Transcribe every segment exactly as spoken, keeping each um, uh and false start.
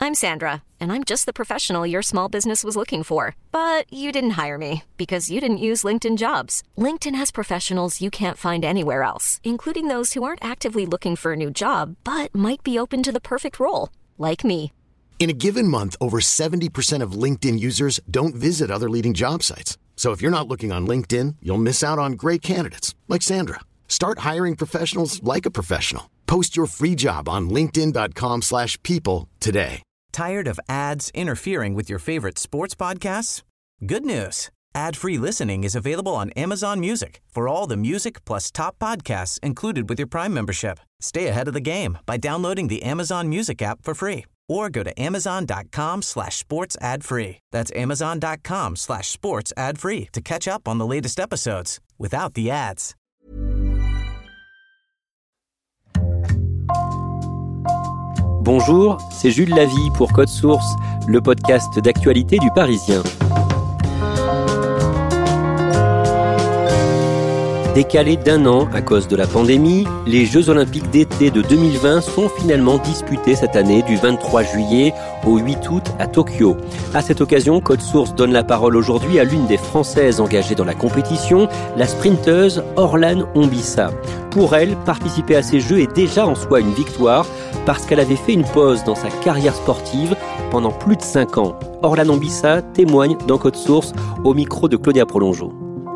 I'm Sandra, and I'm just the professional your small business was looking for. But you didn't hire me because you didn't use LinkedIn Jobs. LinkedIn has professionals you can't find anywhere else, including those who aren't actively looking for a new job, but might be open to the perfect role, like me. In a given month, over seventy percent of LinkedIn users don't visit other leading job sites. So if you're not looking on LinkedIn, you'll miss out on great candidates like Sandra. Start hiring professionals like a professional. Post your free job on linkedin.com slash people today. Tired of ads interfering with your favorite sports podcasts? Good news. Ad-free listening is available on Amazon Music for all the music plus top podcasts included with your Prime membership. Stay ahead of the game by downloading the Amazon Music app for free or go to amazon.com slash sports ad free. That's amazon.com slash sports ad free to catch up on the latest episodes without the ads. Bonjour, c'est Jules Lavie pour Code Source, le podcast d'actualité du Parisien. Décalés d'un an à cause de la pandémie, les Jeux Olympiques d'été de deux mille vingt sont finalement disputés cette année du vingt-trois juillet au huit août à Tokyo. À cette occasion, Code Source donne la parole aujourd'hui à l'une des Françaises engagées dans la compétition, la sprinteuse Orlane Ombissa. Pour elle, participer à ces Jeux est déjà en soi une victoire parce qu'elle avait fait une pause dans sa carrière sportive pendant plus de cinq ans. Orlane Ombissa témoigne dans Code Source au micro de Claudia Prolongeau.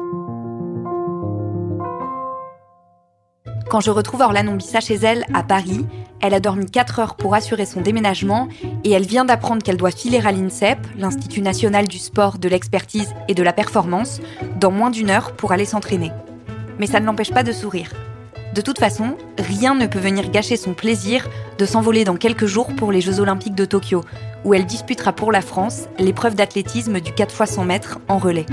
Quand je retrouve Orlane Ombissa chez elle, à Paris, elle a dormi quatre heures pour assurer son déménagement et elle vient d'apprendre qu'elle doit filer à l'INSEP, l'Institut National du Sport, de l'Expertise et de la Performance, dans moins d'une heure pour aller s'entraîner. Mais ça ne l'empêche pas de sourire. De toute façon, rien ne peut venir gâcher son plaisir de s'envoler dans quelques jours pour les Jeux Olympiques de Tokyo, où elle disputera pour la France l'épreuve d'athlétisme du quatre fois cent mètres en relais.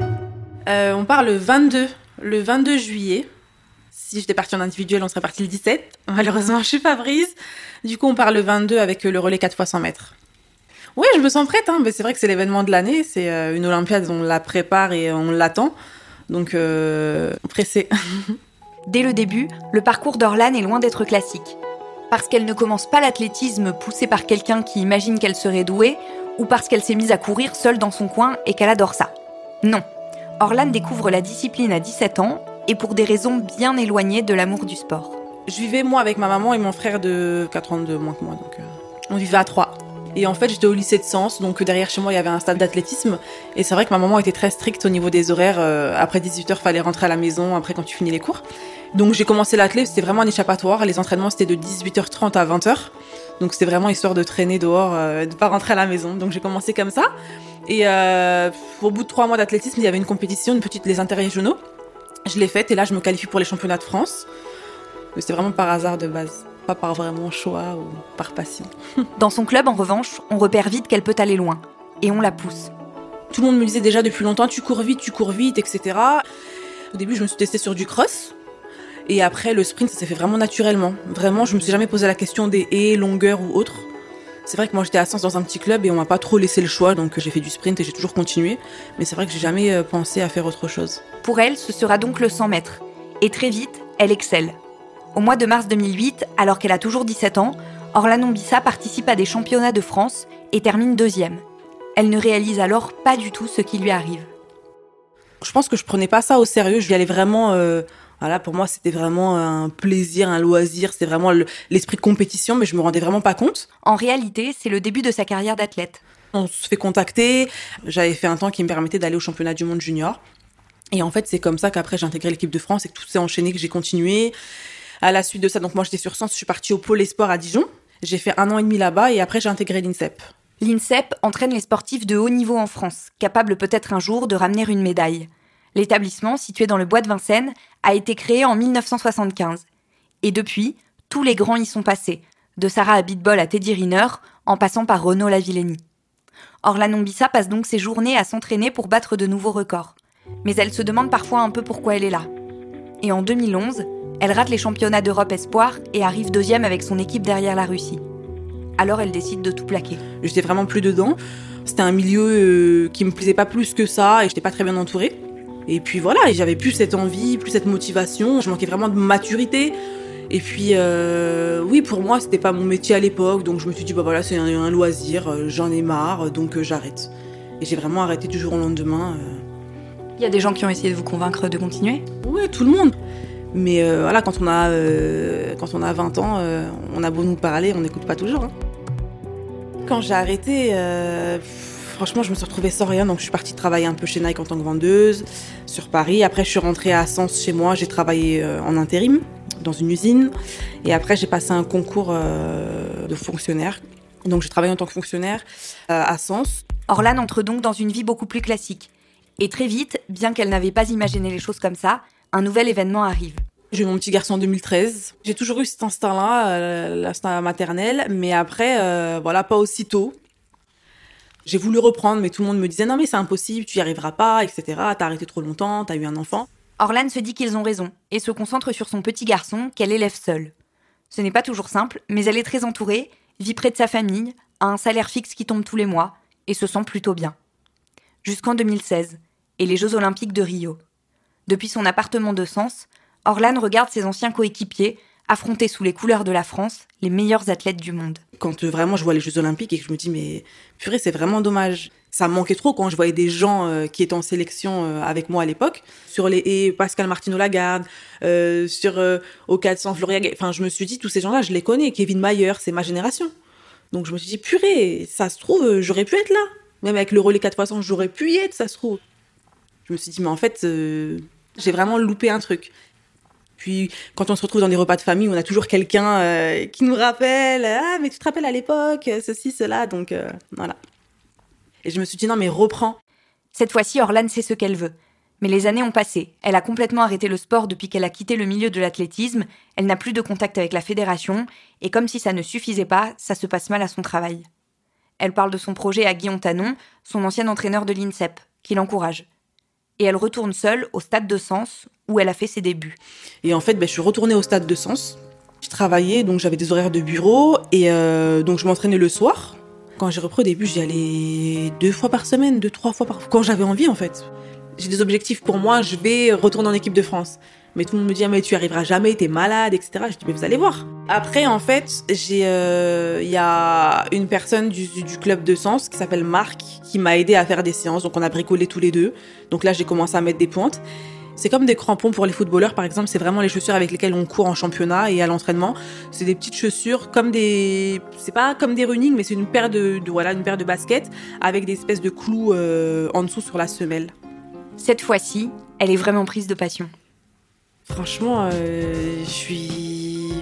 Euh, on part le vingt-deux, le vingt-deux juillet. Si j'étais partie en individuel, on serait parti le dix-sept. Malheureusement, je suis pas prise. Du coup, on part le vingt-deux avec le relais quatre fois cent mètres. Oui, je me sens prête, hein, mais c'est vrai que c'est l'événement de l'année. C'est euh, une Olympiade, on la prépare et on l'attend. Donc, euh, pressée. Dès le début, le parcours d'Orlane est loin d'être classique. Parce qu'elle ne commence pas l'athlétisme poussée par quelqu'un qui imagine qu'elle serait douée, ou parce qu'elle s'est mise à courir seule dans son coin et qu'elle adore ça. Non. Orlane découvre la discipline à dix-sept ans, et pour des raisons bien éloignées de l'amour du sport. Je vivais, moi, avec ma maman et mon frère de quatre ans de moins que moi, donc euh, on vivait à trois. Et en fait, j'étais au lycée de Sens, donc derrière chez moi, il y avait un stade d'athlétisme. Et c'est vrai que ma maman était très stricte au niveau des horaires. Euh, après dix-huit heures, il fallait rentrer à la maison, après quand tu finis les cours. Donc j'ai commencé l'athlé, c'était vraiment un échappatoire. Les entraînements, c'était de dix-huit heures trente à vingt heures. Donc c'était vraiment histoire de traîner dehors, euh, de pas rentrer à la maison. Donc j'ai commencé comme ça. Et euh, au bout de trois mois d'athlétisme, il y avait une compétition, une petite, les interrégionaux. Je l'ai faite et là, je me qualifie pour les championnats de France. C'est vraiment par hasard de base, pas par vraiment choix ou par passion. Dans son club, en revanche, on repère vite qu'elle peut aller loin. Et on la pousse. Tout le monde me disait déjà depuis longtemps, tu cours vite, tu cours vite, et cetera. Au début, je me suis testée sur du cross. Et après, le sprint, ça s'est fait vraiment naturellement. Vraiment, je me suis jamais posé la question des haies, longueurs ou autres. C'est vrai que moi, j'étais à Sens dans un petit club et on m'a pas trop laissé le choix, donc j'ai fait du sprint et j'ai toujours continué. Mais c'est vrai que j'ai jamais pensé à faire autre chose. Pour elle, ce sera donc le cent mètres. Et très vite, elle excelle. Au mois de mars deux mille huit, alors qu'elle a toujours dix-sept ans, Orlane Ombissa participe à des championnats de France et termine deuxième. Elle ne réalise alors pas du tout ce qui lui arrive. Je pense que je prenais pas ça au sérieux, je y allais vraiment... Euh... Voilà, pour moi, c'était vraiment un plaisir, un loisir, c'était vraiment le, l'esprit de compétition, mais je me rendais vraiment pas compte. En réalité, c'est le début de sa carrière d'athlète. On se fait contacter, j'avais fait un temps qui me permettait d'aller au championnat du monde junior. Et en fait, c'est comme ça qu'après, j'ai intégré l'équipe de France et que tout s'est enchaîné, que j'ai continué. À la suite de ça, donc moi, j'étais sur Sens, je suis partie au pôle Espoir à Dijon. J'ai fait un an et demi là-bas et après, j'ai intégré l'INSEP. L'INSEP entraîne les sportifs de haut niveau en France, capables peut-être un jour de ramener une médaille. L'établissement, situé dans le bois de Vincennes, a été créé en dix-neuf cent soixante-quinze. Et depuis, tous les grands y sont passés, de Sarah Abitbol à Teddy Riner, en passant par Renaud Lavillenie. Orlane Ombissa passe donc ses journées à s'entraîner pour battre de nouveaux records. Mais elle se demande parfois un peu pourquoi elle est là. Et en deux mille onze, elle rate les championnats d'Europe Espoir et arrive deuxième avec son équipe derrière la Russie. Alors elle décide de tout plaquer. J'étais vraiment plus dedans. C'était un milieu euh, qui me plaisait pas plus que ça et j'étais pas très bien entourée. Et puis voilà, et j'avais plus cette envie, plus cette motivation. Je manquais vraiment de maturité. Et puis, euh, oui, pour moi, c'était pas mon métier à l'époque, donc je me suis dit, bah voilà, c'est un, un loisir, euh, j'en ai marre, donc euh, j'arrête. Et j'ai vraiment arrêté du jour au lendemain. Euh... Il y a des gens qui ont essayé de vous convaincre de continuer ? Ouais, tout le monde. Mais euh, voilà, quand on a, euh, quand on a vingt ans, euh, on a beau nous parler, on n'écoute pas toujours. Hein. Quand j'ai arrêté, euh, franchement, je me suis retrouvée sans rien, donc je suis partie travailler un peu chez Nike en tant que vendeuse, sur Paris. Après, je suis rentrée à Sens chez moi, j'ai travaillé euh, en intérim, dans une usine. Et après, j'ai passé un concours euh, de fonctionnaire. Donc, j'ai travaillé en tant que fonctionnaire euh, à Sens. Orlane entre donc dans une vie beaucoup plus classique. Et très vite, bien qu'elle n'avait pas imaginé les choses comme ça, un nouvel événement arrive. J'ai eu mon petit garçon en deux mille treize. J'ai toujours eu cet instinct-là, euh, l'instinct maternel, mais après, euh, voilà, pas aussitôt. J'ai voulu reprendre, mais tout le monde me disait « Non, mais c'est impossible, tu y arriveras pas, et cetera. T'as arrêté trop longtemps, t'as eu un enfant. » Orlane se dit qu'ils ont raison et se concentre sur son petit garçon qu'elle élève seule. Ce n'est pas toujours simple, mais elle est très entourée, vit près de sa famille, a un salaire fixe qui tombe tous les mois et se sent plutôt bien. Jusqu'en deux mille seize, et les Jeux Olympiques de Rio. Depuis son appartement de Sens, Orlane regarde ses anciens coéquipiers affronter sous les couleurs de la France les meilleurs athlètes du monde. Quand euh, vraiment je vois les Jeux Olympiques et que je me dis mais purée, c'est vraiment dommage. Ça me manquait trop quand je voyais des gens euh, qui étaient en sélection euh, avec moi à l'époque. Sur les haies, Pascal Martino-Lagarde, euh, sur euh, au quatre cents, Floria Gay. Enfin, je me suis dit, tous ces gens-là, je les connais. Kevin Mayer, c'est ma génération. Donc je me suis dit, purée, ça se trouve, euh, j'aurais pu être là. Même avec le relais quatre fois cent, j'aurais pu y être, ça se trouve. Je me suis dit, mais en fait, euh, j'ai vraiment loupé un truc. Puis, quand on se retrouve dans des repas de famille, on a toujours quelqu'un euh, qui nous rappelle « Ah, mais tu te rappelles à l'époque, ceci, cela », donc euh, voilà. Et je me suis dit « Non, mais reprends ». Cette fois-ci, Orlane sait ce qu'elle veut. Mais les années ont passé. Elle a complètement arrêté le sport depuis qu'elle a quitté le milieu de l'athlétisme. Elle n'a plus de contact avec la fédération. Et comme si ça ne suffisait pas, ça se passe mal à son travail. Elle parle de son projet à Guillaume Tanon, son ancien entraîneur de l'INSEP, qui l'encourage. Et elle retourne seule au stade de Sens, où elle a fait ses débuts. Et en fait, ben, je suis retournée au stade de Sens. Je travaillais, donc j'avais des horaires de bureau, et euh, donc je m'entraînais le soir. Quand j'ai repris au début, j'y allais deux fois par semaine, deux, trois fois par... Quand j'avais envie, en fait. J'ai des objectifs pour moi, je vais retourner en équipe de France. Mais tout le monde me dit, ah, mais tu y arriveras jamais, t'es malade, et cetera. Je dis, mais vous allez voir. Après, en fait, j'ai, euh, y a une personne du, du club de Sens qui s'appelle Marc, qui m'a aidé à faire des séances. Donc, on a bricolé tous les deux. Donc là, j'ai commencé à mettre des pointes. C'est comme des crampons pour les footballeurs, par exemple. C'est vraiment les chaussures avec lesquelles on court en championnat et à l'entraînement. C'est des petites chaussures comme des, c'est pas comme des running, mais c'est une paire de, de voilà, une paire de baskets avec des espèces de clous euh, en dessous sur la semelle. Cette fois-ci, elle est vraiment prise de passion. Franchement, euh, je suis...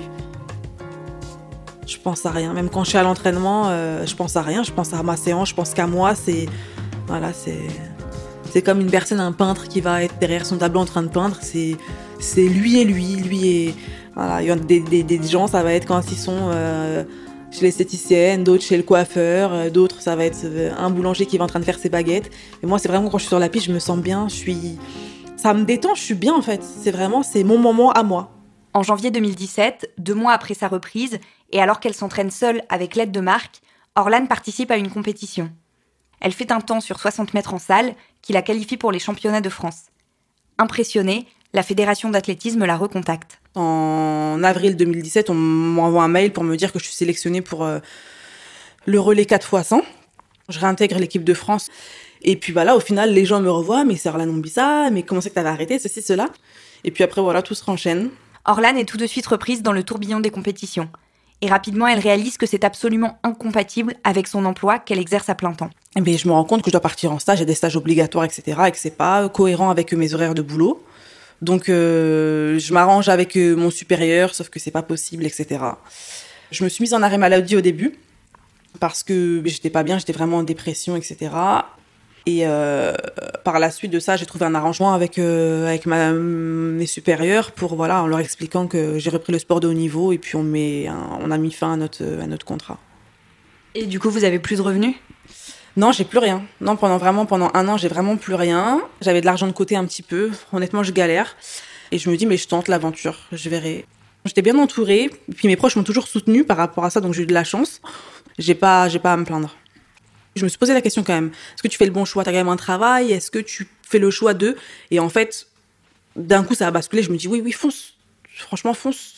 Je pense à rien. Même quand je suis à l'entraînement, euh, je pense à rien. Je pense à ma séance, je pense qu'à moi. C'est... Voilà, c'est... C'est comme une personne, un peintre qui va être derrière son tableau en train de peindre. C'est, c'est lui et lui. Lui et... Voilà, il y a des, des, des gens, ça va être quand ils sont euh, chez l'esthéticienne, d'autres chez le coiffeur, euh, d'autres, ça va être un boulanger qui va en train de faire ses baguettes. Et moi, c'est vraiment quand je suis sur la piste, je me sens bien, je suis... Ça me détend, je suis bien en fait. C'est vraiment, c'est mon moment à moi. En janvier deux mille dix-sept, deux mois après sa reprise, et alors qu'elle s'entraîne seule avec l'aide de Marc, Orlane participe à une compétition. Elle fait un temps sur soixante mètres en salle qui la qualifie pour les championnats de France. Impressionnée, la fédération d'athlétisme la recontacte. En avril deux mille dix-sept, on m'envoie un mail pour me dire que je suis sélectionnée pour euh, le relais quatre fois cent. Je réintègre l'équipe de France. Et puis bah là, au final, les gens me revoient, mais c'est Orlane Ombissa, mais comment c'est que t'avais arrêté, ceci, cela. Et puis après, voilà, tout se renchaîne. Orlane est tout de suite reprise dans le tourbillon des compétitions. Et rapidement, elle réalise que c'est absolument incompatible avec son emploi qu'elle exerce à plein temps. Et bien, je me rends compte que je dois partir en stage, il y a des stages obligatoires, et cetera, et que c'est pas cohérent avec mes horaires de boulot. Donc, euh, je m'arrange avec euh, mon supérieur, sauf que c'est pas possible, et cetera. Je me suis mise en arrêt maladie au début, parce que j'étais pas bien, j'étais vraiment en dépression, et cetera. Et euh, par la suite de ça, j'ai trouvé un arrangement avec euh, avec ma, mes supérieurs pour voilà, en leur expliquant que j'ai repris le sport de haut niveau et puis on met un, on a mis fin à notre à notre contrat. Et du coup, vous avez plus de revenus ? Non, j'ai plus rien. Non, pendant vraiment pendant un an, j'ai vraiment plus rien. J'avais de l'argent de côté un petit peu. Honnêtement, je galère. Et je me dis mais je tente l'aventure, je verrai. J'étais bien entourée. Et puis mes proches m'ont toujours soutenue par rapport à ça, donc j'ai eu de la chance. J'ai pas j'ai pas à me plaindre. Je me suis posé la question quand même. Est-ce que tu fais le bon choix ? T'as quand même un travail ? Est-ce que tu fais le choix de... Et en fait, d'un coup, ça a basculé. Je me dis, oui, oui, fonce. Franchement, fonce.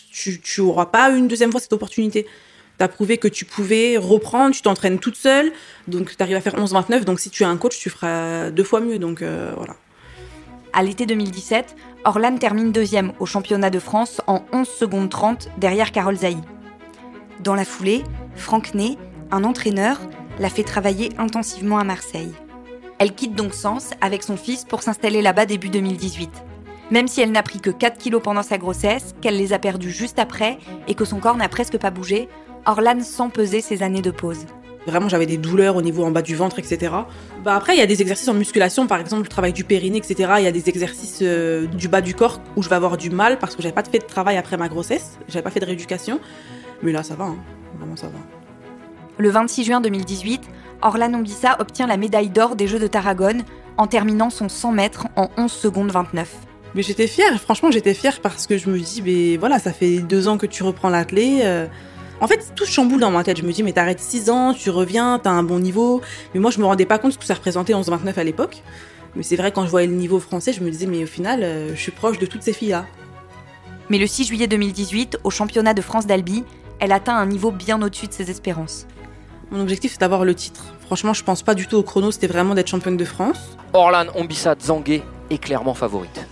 tu tu auras pas une deuxième fois cette opportunité. Tu as prouvé que tu pouvais reprendre, tu t'entraînes toute seule, donc tu arrives à faire onze vingt-neuf, donc si tu as un coach, tu feras deux fois mieux, donc euh, voilà. À l'été deux mille dix-sept, Orlane termine deuxième au championnat de France en onze secondes trente derrière Carole Zaï. Dans la foulée, Franck Ney, un entraîneur, l'a fait travailler intensivement à Marseille. Elle quitte donc Sens avec son fils pour s'installer là-bas début deux mille dix-huit. Même si elle n'a pris que quatre kilos pendant sa grossesse, qu'elle les a perdus juste après et que son corps n'a presque pas bougé, Orlane sent peser ses années de pause. Vraiment, j'avais des douleurs au niveau en bas du ventre, et cetera. Bah après, il y a des exercices en musculation, par exemple, le travail du périnée, et cetera. Il y a des exercices euh, du bas du corps où je vais avoir du mal parce que j'avais pas fait de travail après ma grossesse, j'avais pas fait de rééducation. Mais là, ça va, hein. Vraiment, ça va. Le vingt-six juin deux mille dix-huit, Orlane Ombissa obtient la médaille d'or des Jeux de Tarragone en terminant son cent mètres en onze secondes vingt-neuf. Mais j'étais fière, franchement, j'étais fière parce que je me dis, mais voilà, ça fait deux ans que tu reprends l'athlé. Euh... En fait, tout chamboule dans ma tête. Je me dis, mais t'arrêtes six ans, tu reviens, t'as un bon niveau. Mais moi, je me rendais pas compte ce que ça représentait onze vingt-neuf à l'époque. Mais c'est vrai, quand je voyais le niveau français, je me disais, mais au final, euh, je suis proche de toutes ces filles-là. Mais le six juillet deux mille dix-huit, au championnat de France d'Albi, elle atteint un niveau bien au-dessus de ses espérances. Mon objectif, c'est d'avoir le titre. Franchement, je pense pas du tout au chrono, c'était vraiment d'être championne de France. Orlane Ombissa Zangué est clairement favorite.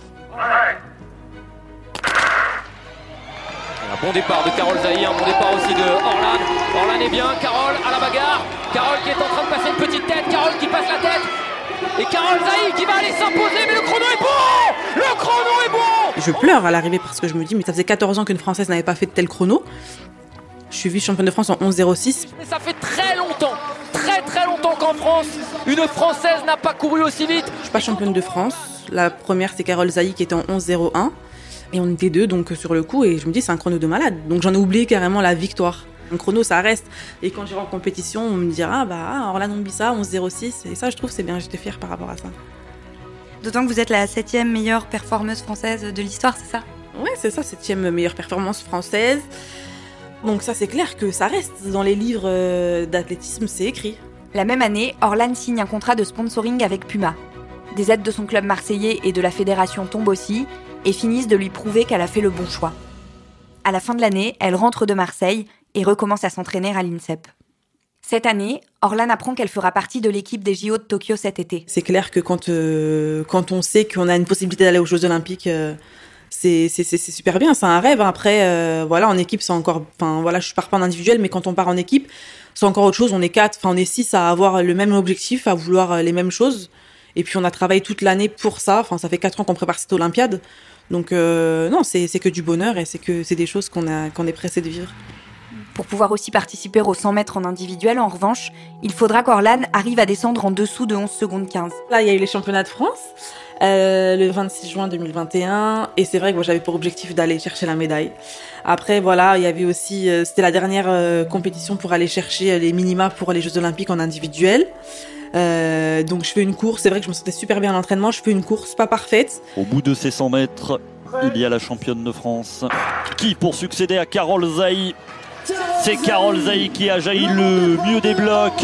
Un bon départ de Carole Zaï, un bon départ aussi de Orlane. Orlane est bien, Carole à la bagarre. Carole qui est en train de passer une petite tête, Carole qui passe la tête. Et Carole Zaï qui va aller s'imposer, mais le chrono est bon! Le chrono est bon! Je pleure à l'arrivée parce que je me dis, mais ça faisait quatorze ans qu'une Française n'avait pas fait de tel chrono. Je suis vice-championne de France en onze zéro six. Mais ça fait très longtemps, très très longtemps qu'en France, une Française n'a pas couru aussi vite. Je suis pas championne de France. La première, c'est Carole Zaï qui était en onze zéro un. Et on était deux, donc sur le coup, et je me dis, c'est un chrono de malade. Donc j'en ai oublié carrément la victoire. Un chrono, ça reste. Et quand j'irai en compétition, on me dira, ah bah, Orlane Ombissa, onze zéro six. Et ça, je trouve, c'est bien, j'étais fière par rapport à ça. D'autant que vous êtes la septième meilleure performeuse française de l'histoire, c'est ça ? Ouais, c'est ça, septième meilleure performance française. Donc ça, c'est clair que ça reste. Dans les livres d'athlétisme, c'est écrit. La même année, Orlane signe un contrat de sponsoring avec Puma. Des aides de son club marseillais et de la fédération tombent aussi et finissent de lui prouver qu'elle a fait le bon choix. À la fin de l'année, elle rentre de Marseille et recommence à s'entraîner à l'INSEP. Cette année, Orlane apprend qu'elle fera partie de l'équipe des J O de Tokyo cet été. C'est clair que quand, euh, quand on sait qu'on a une possibilité d'aller aux Jeux Olympiques, euh, c'est, c'est, c'est, c'est super bien, c'est un rêve. Après, euh, voilà, en équipe, c'est encore... Enfin, voilà, je pars pas en individuel, mais quand on part en équipe, c'est encore autre chose. On est quatre, enfin, on est six à avoir le même objectif, à vouloir les mêmes choses. Et puis, on a travaillé toute l'année pour ça. Enfin, ça fait quatre ans qu'on prépare cette Olympiade. Donc, euh, non, c'est, c'est que du bonheur et c'est que c'est des choses qu'on, a, qu'on est pressé de vivre. Pour pouvoir aussi participer aux cent mètres en individuel, en revanche, il faudra qu'Orlane arrive à descendre en dessous de onze secondes quinze. Là, il y a eu les championnats de France, euh, le vingt-six juin deux mille vingt et un, et c'est vrai que moi, j'avais pour objectif d'aller chercher la médaille. Après, voilà, il y avait aussi, euh, c'était la dernière euh, compétition pour aller chercher les minima pour les Jeux Olympiques en individuel. Euh, donc, je fais une course, c'est vrai que je me sentais super bien à l'entraînement, je fais une course pas parfaite. Au bout de ces cent mètres, il y a la championne de France qui, pour succéder à Carole Zaï, c'est Carole Zaï qui a jailli le mieux des blocs.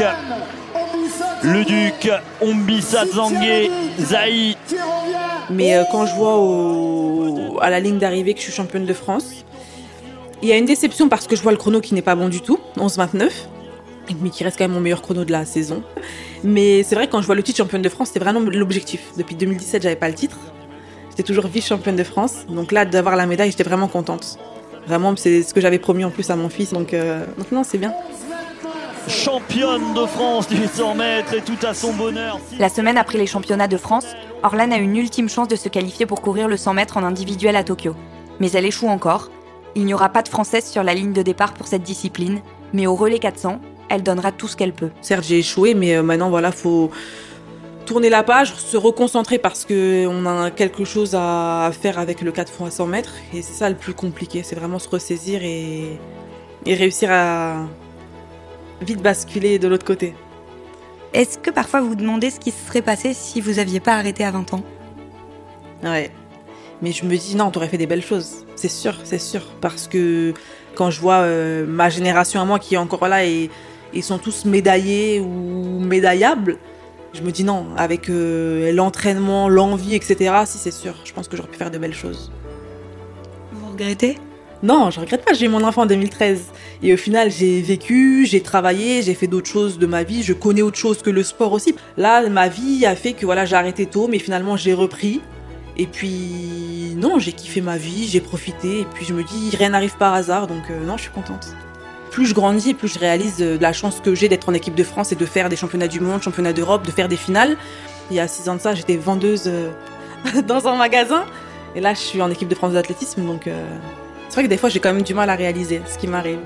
Le Duc, Ombissa Zangué, Zaï. Mais euh, quand je vois au, à la ligne d'arrivée que je suis championne de France, il y a une déception parce que je vois le chrono qui n'est pas bon du tout, onze vingt-neuf, mais qui reste quand même mon meilleur chrono de la saison. Mais c'est vrai que quand je vois le titre championne de France, c'est vraiment l'objectif. Depuis deux mille dix-sept, j'avais pas le titre. J'étais toujours vice-championne de France. Donc là, d'avoir la médaille, j'étais vraiment contente. Vraiment, c'est ce que j'avais promis en plus à mon fils, donc, euh, donc non, c'est bien. Championne de France du cent mètres et tout à son bonheur. La semaine après les championnats de France, Orlane a une ultime chance de se qualifier pour courir le cent mètres en individuel à Tokyo. Mais elle échoue encore. Il n'y aura pas de Française sur la ligne de départ pour cette discipline, mais au relais quatre cents, elle donnera tout ce qu'elle peut. Certes, j'ai échoué, mais euh, maintenant, voilà, faut tourner la page, se reconcentrer parce qu'on a quelque chose à faire avec le quatre fois cent mètres et c'est ça le plus compliqué, c'est vraiment se ressaisir et, et réussir à vite basculer de l'autre côté. Est-ce que parfois vous vous demandez ce qui se serait passé si vous n'aviez pas arrêté à vingt ans ? Ouais, mais je me dis non, t'aurais fait des belles choses, c'est sûr, c'est sûr, parce que quand je vois euh, ma génération à moi qui est encore là et ils sont tous médaillés ou médaillables, je me dis non, avec euh, l'entraînement, l'envie, et cetera, si c'est sûr, je pense que j'aurais pu faire de belles choses. Vous regrettez ? Non, je regrette pas, j'ai eu mon enfant en deux mille treize. Et au final, j'ai vécu, j'ai travaillé, j'ai fait d'autres choses de ma vie, je connais autre chose que le sport aussi. Là, ma vie a fait que voilà, j'ai arrêté tôt, mais finalement, j'ai repris. Et puis, non, j'ai kiffé ma vie, j'ai profité, et puis je me dis, rien n'arrive par hasard, donc euh, non, je suis contente. Plus je grandis, plus je réalise euh, la chance que j'ai d'être en équipe de France et de faire des championnats du monde, championnats d'Europe, de faire des finales. Il y a six ans de ça, j'étais vendeuse euh, dans un magasin, et là, je suis en équipe de France d'athlétisme, donc euh, c'est vrai que des fois, j'ai quand même du mal à réaliser ce qui m'arrive.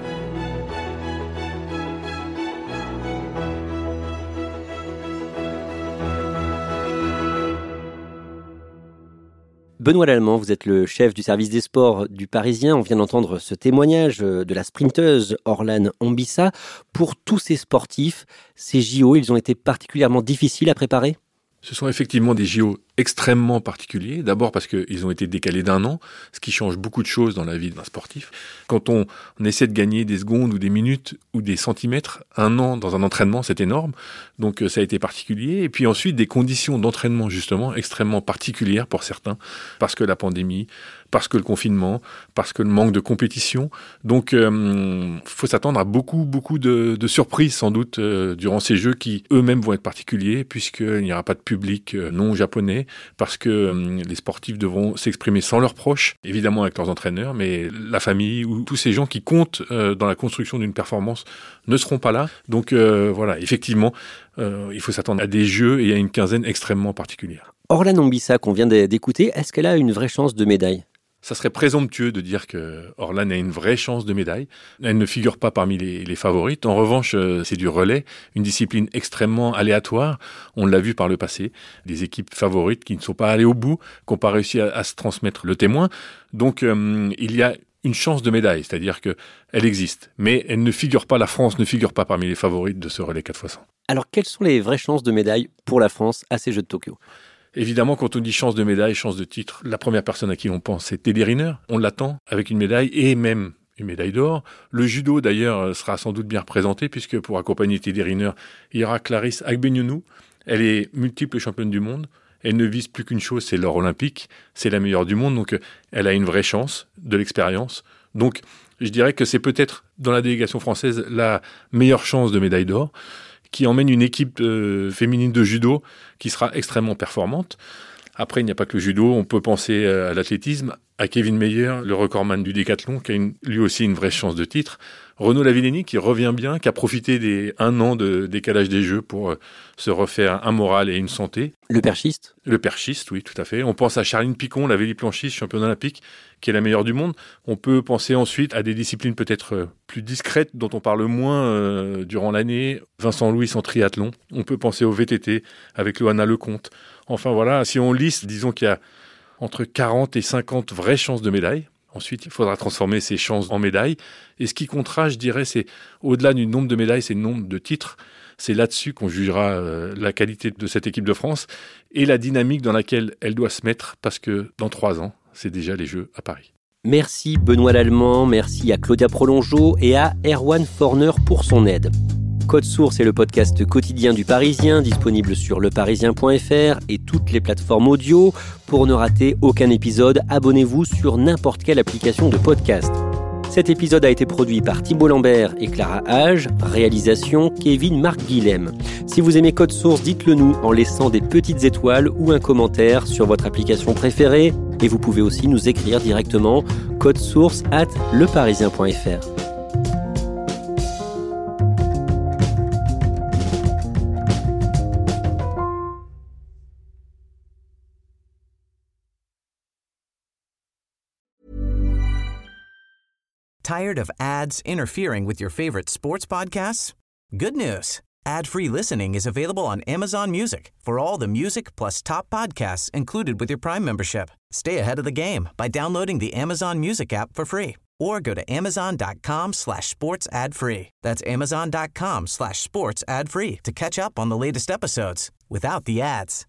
Benoît Lallemand, vous êtes le chef du service des sports du Parisien. On vient d'entendre ce témoignage de la sprinteuse Orlane Ambissa. Pour tous ces sportifs, ces J O, ils ont été particulièrement difficiles à préparer ? Ce sont effectivement des J O extrêmement particuliers. D'abord parce qu'ils ont été décalés d'un an, ce qui change beaucoup de choses dans la vie d'un sportif. Quand on, on essaie de gagner des secondes ou des minutes ou des centimètres, un an dans un entraînement, c'est énorme. Donc ça a été particulier. Et puis ensuite, des conditions d'entraînement justement extrêmement particulières pour certains, parce que la pandémie, parce que le confinement, parce que le manque de compétition. Donc il euh, faut s'attendre à beaucoup, beaucoup de, de surprises sans doute euh, durant ces Jeux qui eux-mêmes vont être particuliers, puisqu'il n'y aura pas de public euh, non japonais, parce que euh, les sportifs devront s'exprimer sans leurs proches, évidemment avec leurs entraîneurs, mais la famille ou tous ces gens qui comptent euh, dans la construction d'une performance ne seront pas là. Donc euh, voilà, effectivement, euh, il faut s'attendre à des Jeux et à une quinzaine extrêmement particulière. Orlane Ambissa, qu'on vient d'écouter, est-ce qu'elle a une vraie chance de médaille ? Ça serait présomptueux de dire que Orlane a une vraie chance de médaille. Elle ne figure pas parmi les, les favorites. En revanche, c'est du relais, une discipline extrêmement aléatoire. On l'a vu par le passé. Des équipes favorites qui ne sont pas allées au bout, qui n'ont pas réussi à, à se transmettre le témoin. Donc, euh, il y a une chance de médaille, c'est-à-dire qu'elle existe. Mais elle ne figure pas, la France ne figure pas parmi les favorites de ce relais quatre fois cent. Alors, quelles sont les vraies chances de médaille pour la France à ces Jeux de Tokyo ? Évidemment, quand on dit chance de médaille, chance de titre, la première personne à qui on pense, c'est Teddy Riner. On l'attend avec une médaille et même une médaille d'or. Le judo, d'ailleurs, sera sans doute bien représenté puisque pour accompagner Teddy Riner, il y aura Clarisse Agbenienou. Elle est multiple championne du monde. Elle ne vise plus qu'une chose, c'est l'or olympique. C'est la meilleure du monde, donc elle a une vraie chance, de l'expérience. Donc, je dirais que c'est peut-être, dans la délégation française, la meilleure chance de médaille d'or, qui emmène une équipe euh, féminine de judo qui sera extrêmement performante. Après, il n'y a pas que le judo, on peut penser à l'athlétisme, à Kevin Meyer, le recordman du décathlon, qui a une, lui aussi une vraie chance de titre. Renaud Lavillenie, qui revient bien, qui a profité des un an de décalage des Jeux pour euh, se refaire un moral et une santé. Le perchiste ? Le perchiste, oui, tout à fait. On pense à Charline Picon, la véliplanchiste, championne olympique, qui est la meilleure du monde. On peut penser ensuite à des disciplines peut-être plus discrètes, dont on parle moins euh, durant l'année. Vincent Louis en triathlon. On peut penser au V T T avec Loana Lecomte. Enfin voilà, si on liste, disons qu'il y a entre quarante et cinquante vraies chances de médaille. Ensuite, il faudra transformer ces chances en médailles. Et ce qui comptera, je dirais, c'est au-delà du nombre de médailles, c'est le nombre de titres. C'est là-dessus qu'on jugera euh, la qualité de cette équipe de France et la dynamique dans laquelle elle doit se mettre, parce que dans trois ans, c'est déjà les Jeux à Paris. Merci Benoît Lallemand, merci à Claudia Prolongeau et à Erwan Forner pour son aide. Code Source est le podcast quotidien du Parisien, disponible sur leparisien point f r et toutes les plateformes audio. Pour ne rater aucun épisode, abonnez-vous sur n'importe quelle application de podcast. Cet épisode a été produit par Thibault Lambert et Clara Hage, réalisation Kevin Marc Guilhem. Si vous aimez Code Source, dites-le nous en laissant des petites étoiles ou un commentaire sur votre application préférée. Et vous pouvez aussi nous écrire directement codesource arobase leparisien point f r. Tired of ads interfering with your favorite sports podcasts? Good news. Ad-free listening is available on Amazon Music for all the music plus top podcasts included with your Prime membership. Stay ahead of the game by downloading the Amazon Music app for free or go to amazon.com slash sports ad free. That's amazon.com slash sports ad free to catch up on the latest episodes without the ads.